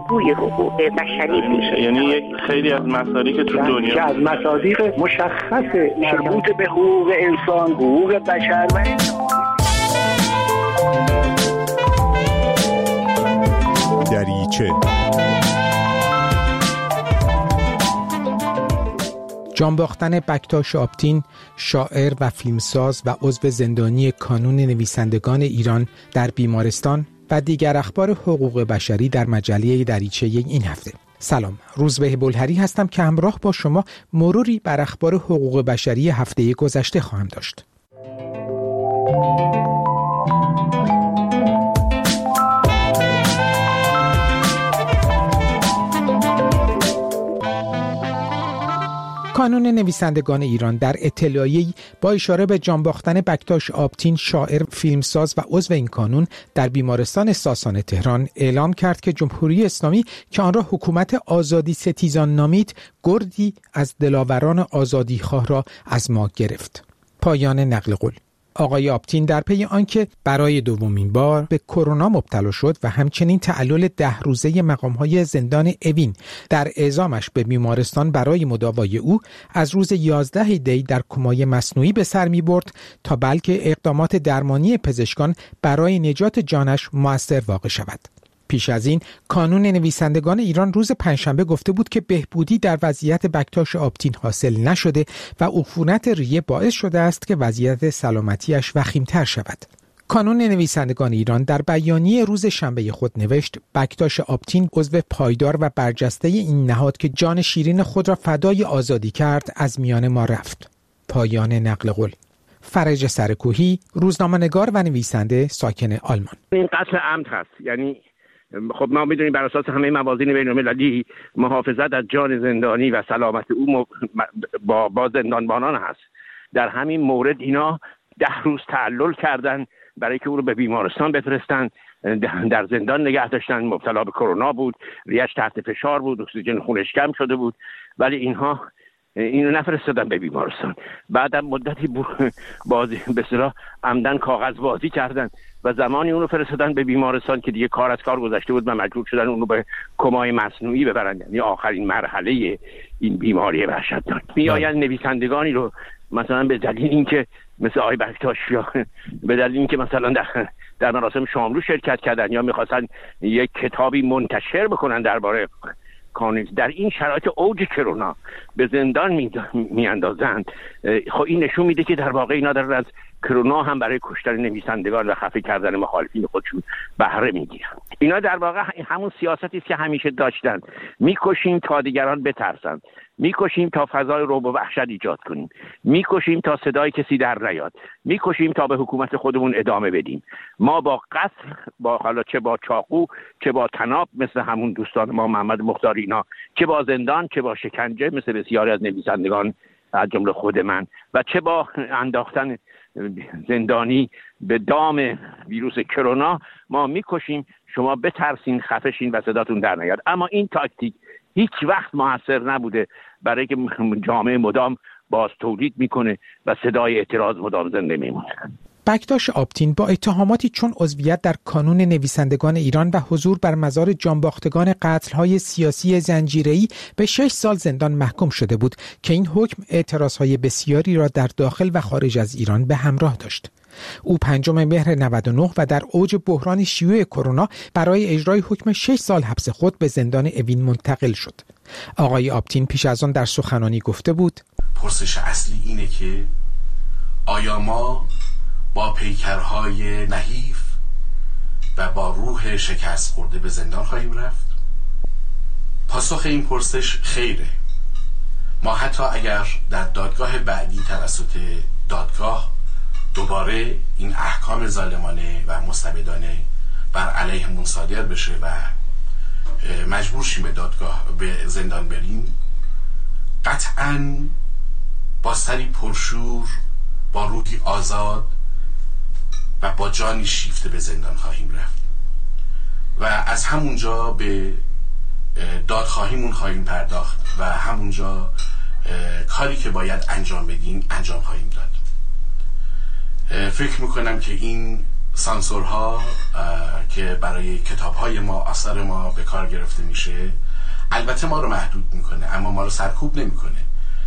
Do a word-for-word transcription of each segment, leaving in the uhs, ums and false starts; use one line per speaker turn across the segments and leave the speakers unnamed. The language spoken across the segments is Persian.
الگوی حقوق بشری
میشه. یعنی یک خیلی از مسائلی که تو دنیا
که از مصادیق مشخص مربوط به حقوق انسان، حقوق بشر و
دریچه.
جانباختن بکتاش آپتین، شاعر و فیلمساز و عضو زندانی کانون نویسندگان ایران در بیمارستان و دیگر اخبار حقوق بشری در مجله دریچه این هفته. سلام، روزبه بلهری هستم که همراه با شما مروری بر اخبار حقوق بشری هفته گذشته خواهم داشت. کانون نویسندگان ایران در اطلاعیه‌ای با اشاره به جانباختن بکتاش آپتین، شاعر، فیلمساز و عضو این کانون در بیمارستان ساسان تهران اعلام کرد که جمهوری اسلامی که آن را حکومت آزادی ستیزان نامید، گردی از دلاوران آزادیخواه را از ما گرفت. پایان نقل قول. آقای آپتین در پی آنکه برای دومین بار به کرونا مبتلا شد و همچنین تعلل ده روزه مقام‌های زندان اوین در اعزامش به بیمارستان برای مداوای او از روز یازده دی در کمای مصنوعی به سر می‌برد تا بلکه اقدامات درمانی پزشکان برای نجات جانش مؤثر واقع شود. پیش از این کانون نویسندگان ایران روز پنجشنبه گفته بود که بهبودی در وضعیت بکتاش آپتین حاصل نشده و عفونت ریه باعث شده است که وضعیت سلامتیش وخیم‌تر شود. کانون نویسندگان ایران در بیانیه روز شنبه خود نوشت: بکتاش آپتین عضو پایدار و برجسته این نهاد که جان شیرین خود را فدای آزادی کرد از میان ما رفت. پایان نقل قول. فرج سرکوهی، روزنامه‌نگار و نویسنده ساکن آلمان.
این قتل عمد هست، یعنی خب ما میدونیم بر اساس همه موازین بین‌المللی محافظت از جان زندانی و سلامت او با با زندانبانان هست. در همین مورد اینا ده روز تعلل کردن برای که او رو به بیمارستان بفرستن، در زندان نگه داشتن. مبتلا به کرونا بود، ریش تحت فشار بود، اکسیژن خونش کم شده بود، ولی اینها اینو نفرستادن به بیمارستان. بعدم مدتی بازی به اصطلاح عمدن کاغذ بازی کردن و زمانی اونو فرستادن به بیمارستان که دیگه کار از کار گذشته بود و مجبور شدن اونو به کمای مصنوعی ببرن، یعنی آخرین مرحله این بیماری وحشتناک. میآیند نویسندگانی رو مثلا به دلیل اینکه مثل آقای بکتاش یا به دلیل اینکه مثلا در در مراسم شاملو شرکت کردن یا می‌خواستن یک کتابی منتشر بکنن درباره کانون، در این شرایط اوج کرونا به زندان میاندازند. خب این نشون میده که در واقع اینا دارن از کرونا هم برای کشتن نویسندگان و خفه کردن مخالفین خودشون بهره میگیرن. اینا در واقع همون سیاستی است که همیشه داشتن: میکشیم تا دیگران بترسن، میکشیم تا فضای رعب و وحشت ایجاد کنیم، میکشیم تا صدای کسی در نیاد، میکشیم تا به حکومت خودمون ادامه بدیم. ما با قتل، با حالا چه با چاقو چه با طناب مثل همون دوستان ما محمد مختاری اینا، چه با زندان چه با شکنجه مثل بسیاری از نویسندگان از جمله خود من، و چه با انداختن زندانی به دام ویروس کرونا، ما میکشیم. شما بترسین، خفشین و صداتون در نیاد. اما این تاکتیک هیچ وقت موثر نبوده، برای که جامعه مدام باز تولید میکنه و صدای اعتراض مدام زنده میمونه.
بکتاش آپتین با اتهاماتی چون عضویت در کانون نویسندگان ایران و حضور بر مزار جانباختگان قتل‌های سیاسی زنجیره‌ای به شش سال زندان محکوم شده بود که این حکم اعتراضهای بسیاری را در داخل و خارج از ایران به همراه داشت. او پنجم مهر نود و نه و در اوج بحران شیوع کرونا برای اجرای حکم شش سال حبس خود به زندان اوین منتقل شد. آقای آپتین پیش از آن در سخنرانی گفته بود:
پرسش اصلی اینه که آیا ما با پیکرهای نحیف و با روح شکست خورده به زندان خواهیم رفت؟ پاسخ این پرسش خیره. ما حتی اگر در دادگاه بعدی توسط دادگاه دوباره این احکام ظالمانه و مستبدانه بر علیهمون صادر بشه و مجبور شیم به دادگاه به زندان بریم، قطعاً با سری پرشور، با روحی آزاد و با جانی شیفته به زندان خواهیم رفت و از همونجا به دادخواهیمون خواهیم پرداخت و همونجا کاری که باید انجام بدیم انجام خواهیم داد. فکر میکنم که این سانسورها که برای کتاب‌های ما، آثار ما به کار گرفته میشه، البته ما رو محدود میکنه اما ما رو سرکوب نمیکنه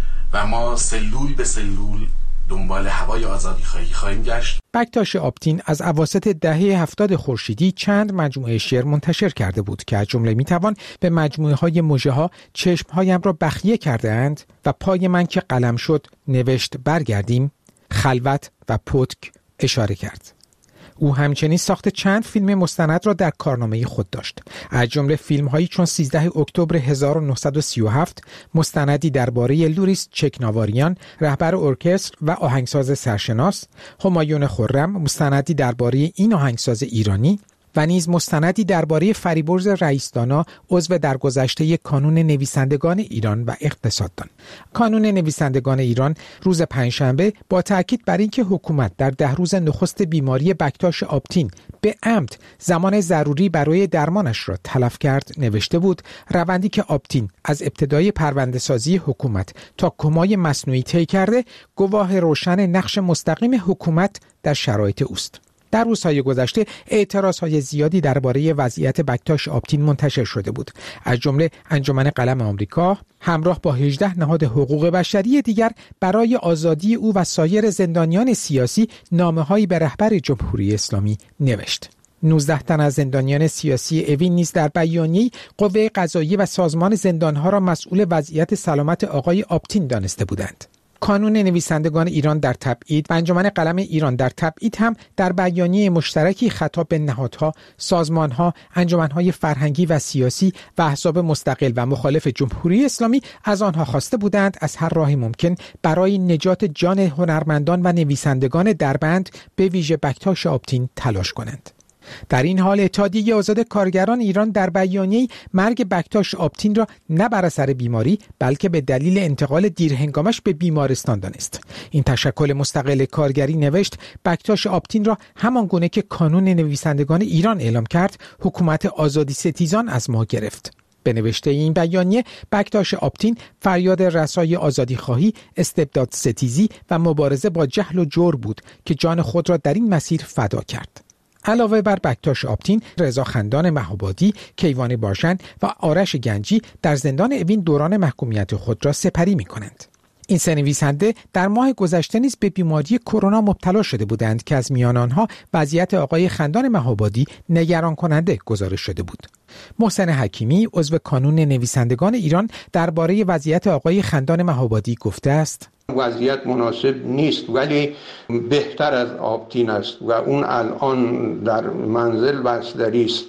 و ما سلول به سلول دنبال هوای آزادی خواهی خواهیم گشت.
بکتاش آپتین از اواسط دهه هفتاد خورشیدی چند مجموعه شعر منتشر کرده بود که از جمله میتوان به مجموعه های مژه‌ها چشمهایم را بخیه کرده اند و پای من که قلم شد نوشت برگردیم، خلوت و پتک اشاره کرد. او همچنین ساخت چند فیلم مستند را در کارنامه خود داشت. از جمله فیلم‌هایی چون سیزده اکتبر هزار و نهصد و سی و هفت، مستندی درباره لوریس چکناواریان، رهبر ارکستر و آهنگساز سرشناس، همایون خرم، مستندی درباره این آهنگساز ایرانی و نیز مستندی درباره فریبرز رئیسدانا، عضو درگذشته کانون نویسندگان ایران و اقتصاددان. کانون نویسندگان ایران روز پنجشنبه با تاکید بر اینکه حکومت در ده روز نخست بیماری بکتاش آپتین به عمد زمان ضروری برای درمانش را تلف کرد نوشته بود روندی که آپتین از ابتدای پرونده‌سازی حکومت تا کمای مصنوعی طی کرده گواه روشن نقش مستقیم حکومت در شرایط اوست. در روزهای گذشته اعتراضهای زیادی درباره وضعیت بکتاش آپتین منتشر شده بود. از جمله انجمن قلم آمریکا همراه با هجده نهاد حقوق بشری دیگر برای آزادی او و سایر زندانیان سیاسی نامه‌هایی به رهبر جمهوری اسلامی نوشت. نوزده تن از زندانیان سیاسی اوین نیز در بیانیه‌ای قوه قضاییه و سازمان زندانها را مسئول وضعیت سلامت آقای آپتین دانسته بودند. کانون نویسندگان ایران در تبعید و انجمن قلم ایران در تبعید هم در بیانیه مشترکی خطاب به نهادها، سازمانها، انجمنهای فرهنگی و سیاسی و احزاب مستقل و مخالف جمهوری اسلامی از آنها خواسته بودند از هر راهی ممکن برای نجات جان هنرمندان و نویسندگان دربند به ویژه بکتاش آپتین تلاش کنند. در این حال اتحادیه آزاد کارگران ایران در بیانیه‌ای مرگ بکتاش آپتین را نه بر اثر بیماری بلکه به دلیل انتقال دیرهنگامش به بیمارستان دانست. این تشکل مستقل کارگری نوشت بکتاش آپتین را همان گونه که کانون نویسندگان ایران اعلام کرد حکومت آزادی ستیزان از ما گرفت. به نوشته این بیانیه بکتاش آپتین فریاد رسای آزادی خواهی، استبداد ستیزی و مبارزه با جهل و جور بود که جان خود را در این مسیر فدا کرد. علاوه بر بکتاش آپتین، رضا خندان مهابادی، کیوان باشن و آرش گنجی در زندان اوین دوران محکومیت خود را سپری می کنند. این سه نویسنده در ماه گذشته نیز به بیماری کرونا مبتلا شده بودند که از میان آنها وضعیت آقای خندان مهابادی نگران کننده گزارش شده بود. محسن حکیمی عضو کانون نویسندگان ایران درباره وضعیت آقای خندان مهابادی گفته است:
وضعیت مناسب نیست ولی بهتر از آپتین است و اون الان در منزل بستری است،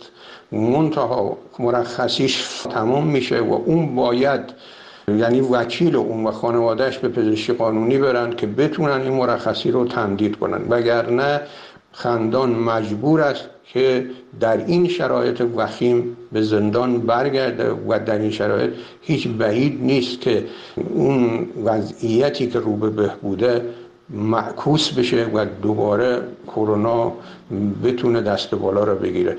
منتها مرخصیش تمام میشه و اون باید یعنی وکیل اون و خانوادهش به پزشکی قانونی برن که بتونن این مرخصی رو تمدید کنن، وگرنه خندان مجبور است که در این شرایط وخیم به زندان برگرده و در این شرایط هیچ بعید نیست که اون وضعیتی که رو به بهبوده معکوس بشه و دوباره کرونا بتونه دست بالا را بگیره.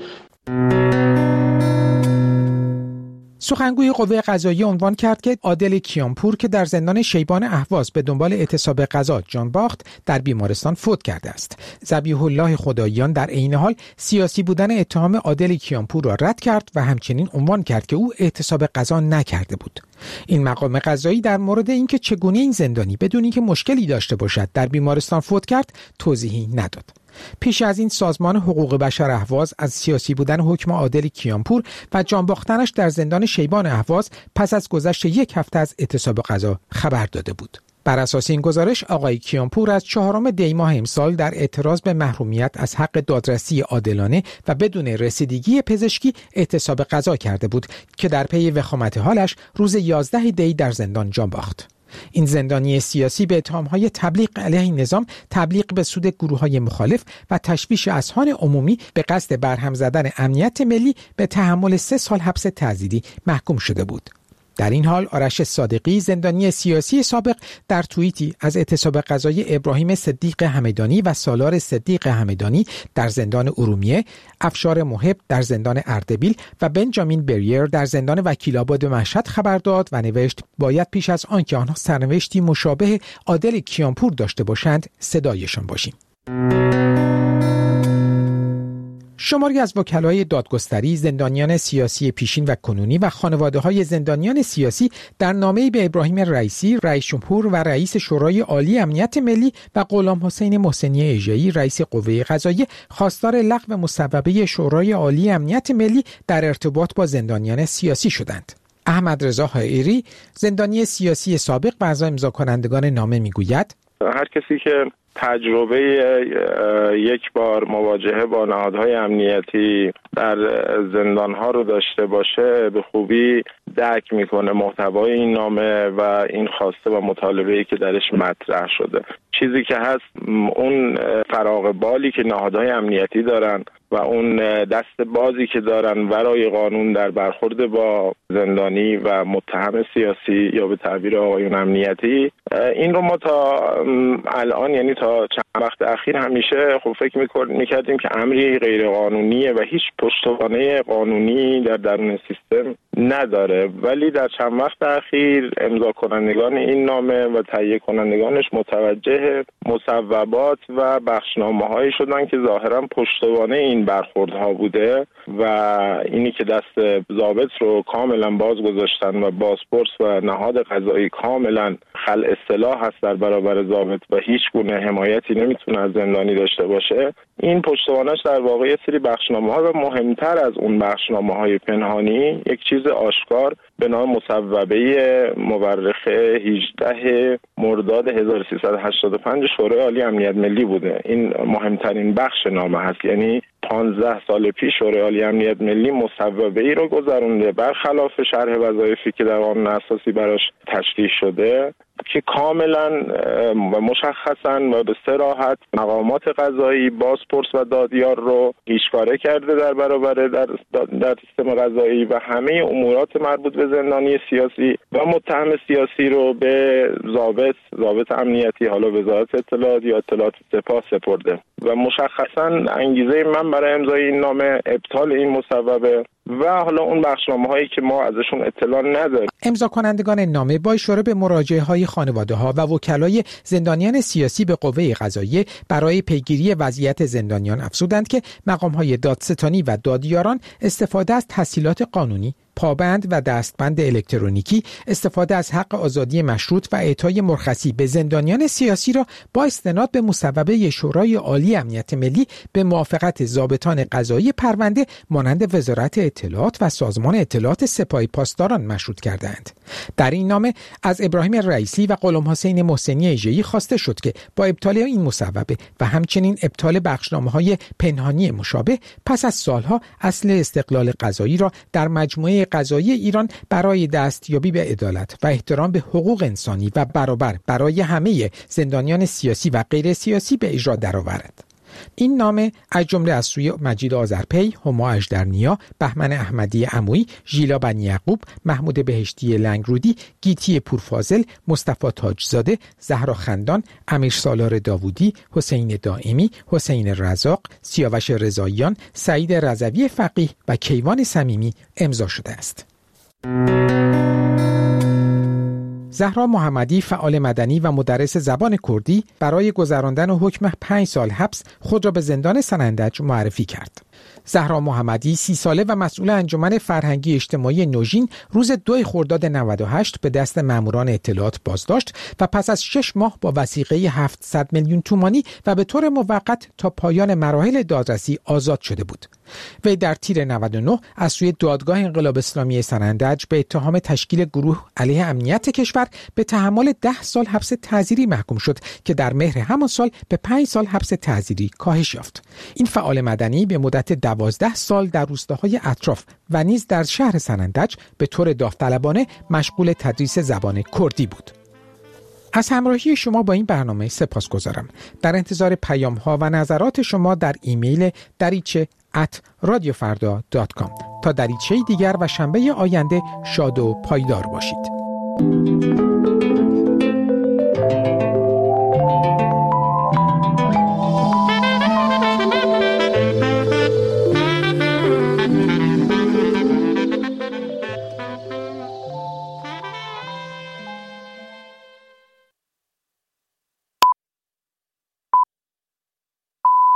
سخنگوی قوه قضاییه عنوان کرد که عادل کیانپور که در زندان شیبان اهواز به دنبال اعتصاب قضا جان باخت در بیمارستان فوت کرده است. ذبیح الله خداییان در عین حال سیاسی بودن اتهام عادل کیانپور را رد کرد و همچنین عنوان کرد که او اعتصاب قضا نکرده بود. این مقام قضایی در مورد اینکه چگونه این زندانی بدون اینکه مشکلی داشته باشد در بیمارستان فوت کرد توضیحی نداد. پیش از این سازمان حقوق بشر اهواز از سیاسی بودن حکم عادل کیانپور و جان باختنش در زندان شیبان اهواز پس از گذشت یک هفته از اعتصاب قضا خبر داده بود. بر اساس این گزارش آقای کیانپور از چهارم دی ماه امسال در اعتراض به محرومیت از حق دادرسی عادلانه و بدون رسیدگی پزشکی اعتصاب قضا کرده بود که در پی وخامت حالش روز یازده دی در زندان جان باخت. این زندانی سیاسی به اتهام‌های تبلیغ علیه نظام، تبلیغ به سود گروه‌های مخالف و تشویش اذهان عمومی به قصد برهم زدن امنیت ملی به تحمل سه سال حبس تعزیری محکوم شده بود. در این حال آرش صادقی زندانی سیاسی سابق در توییتی از اعتصاب قضایی ابراهیم صدیق همدانی و سالار صدیق همدانی در زندان ارومیه، افشار محب در زندان اردبیل و بنجامین بریر در زندان وکیل‌آباد مشهد خبر داد و نوشت باید پیش از آنکه آنها سرنوشتی مشابه عادل کیانپور داشته باشند صدایشان باشیم. شماری از وکلای دادگستری، زندانیان سیاسی پیشین و کنونی و خانواده‌های زندانیان سیاسی در نامه‌ای به ابراهیم رئیسی، رئیس جمهور و رئیس شورای عالی امنیت ملی و غلام حسین محسنی اژه‌ای، رئیس قوه قضاییه، خواستار لغو مصوبه شورای عالی امنیت ملی در ارتباط با زندانیان سیاسی شدند. احمد رضا حائری، زندانی سیاسی سابق و از امضا کنندگان نامه میگوید:
هر کسی که تجربه یک بار مواجهه با نهادهای امنیتی در زندانها رو داشته باشه به خوبی درک میکنه محتوای این نامه و این خواسته و مطالبه‌ای که درش مطرح شده. چیزی که هست اون فراغ بالی که نهادهای امنیتی دارن و اون دست بازی که دارن ورای قانون در برخورد با زندانی و متهم سیاسی یا به تعبیر آقایون امنیتی، این رو ما تا الان یعنی تا چند وقت اخیر همیشه خب فکر میکردیم که امری غیر قانونیه و هیچ پشتوانه قانونی در درون سیستم نداره، ولی در چند وقت اخیر امضا کنندگان این نامه و تهیه کنندگانش متوجه مصوبات و بخشنامه‌هایی شدن که ظاهرا پشتوانه این برخوردها بوده و اینی که دست ضابط رو کاملا باز گذاشتن و بازپرس و نهاد قضایی کاملا خلع اصطلاح هست در برابر ضابط و هیچ گونه حمایتی نمیتونه از زندانی داشته باشه. این پشتوانش در واقع یه سری بخشنامه‌ها و مهمتر از اون بخشنامه‌های پنهانی یک چیز آشکار به نام مصوبه مورخه هجده مرداد هزار و سیصد و هشتاد و پنج شورای عالی امنیت ملی بوده. این مهمترین بخش نامه هست، یعنی پانزده سال پیش شورای عالی امنیت ملی مصوبه ای رو گذرونده برخلاف شرح وظایفی که در قانون اساسی براش تشریح شده که کاملا و مشخصا و به صراحت مقامات قضایی، بازپرس و دادیار رو هیچکاره کرده در برابر در در سیستم قضایی و همه امورات مربوط به زندانی سیاسی و متهم سیاسی رو به ضابط ضابط امنیتی، حالا وزارت اطلاعات یا اطلاعات سپاه سپرده و مشخصا انگیزه من برای امضای این نامه ابطال این مصوبه و حالا اون بخشنامه هایی که ما ازشون اطلاع نداریم.
امضا کنندگان نامه با اشاره به مراجعه های خانواده ها و وکلای زندانیان سیاسی به قوه قضاییه برای پیگیری وضعیت زندانیان افزودند که مقام های دادستانی و دادیاران استفاده از تسهیلات قانونی، پابند و دستبند الکترونیکی، استفاده از حق آزادی مشروط و اعطای مرخصی به زندانیان سیاسی را با استناد به مصوبه شورای عالی امنیت ملی به موافقت ضابطان قضایی پرونده مانند وزارت اطلاعات و سازمان اطلاعات سپاه پاسداران مشروط کردند. در این نامه از ابراهیم رئیسی و غلام حسین محسنی اژه‌ای خواسته شد که با ابطال این مصوبه و همچنین ابطال بخشنامه‌های پنهانی مشابه پس از سالها اصل استقلال قضایی را در مجموعه قضایی ایران برای دستیابی به عدالت و احترام به حقوق انسانی و برابر برای همه زندانیان سیاسی و غیر سیاسی به اجرا درآورد. این نامه از جمله از سوی مجید آذرپی، هما اژدرنیا، بهمن احمدی عمویی، ژیلا بنی یعقوب، محمود بهشتی لنگرودی، گیتی پورفاضل، مصطفی تاجزاده، زهرا خندان، امیر سالار داوودی، حسین دائمی، حسین رزاق، سیاوش رضاییان، سعید رضوی فقیه و کیوان صمیمی امضا شده است. زهرا محمدی، فعال مدنی و مدرس زبان کردی، برای گذراندن حکم پنج سال حبس خود را به زندان سنندج معرفی کرد. زهرا محمدی سی ساله و مسئول انجمن فرهنگی اجتماعی نوژین روز دو خرداد نود و هشت به دست ماموران اطلاعات بازداشت و پس از شش ماه با وثیقه هفتصد میلیون تومانی و به طور موقت تا پایان مراحل دادرسی آزاد شده بود. وی در تیر نود و نه از سوی دادگاه انقلاب اسلامی سنندج به اتهام تشکیل گروه علیه امنیت کشور به تحمل ده سال حبس تعزیری محکوم شد که در مهر همان سال به پنج سال حبس تعزیری کاهش یافت. این فعال مدنی به مدت دوازده سال در روستاهای اطراف و نیز در شهر سنندج به طور داوطلبانه مشغول تدریس زبان کردی بود. از همراهی شما با این برنامه سپاسگزارم. در انتظار پیام ها و نظرات شما در ایمیل دریچه ات رادیو فردا دات کام. تا دریچه دیگر و شنبه آینده شاد و پایدار باشید.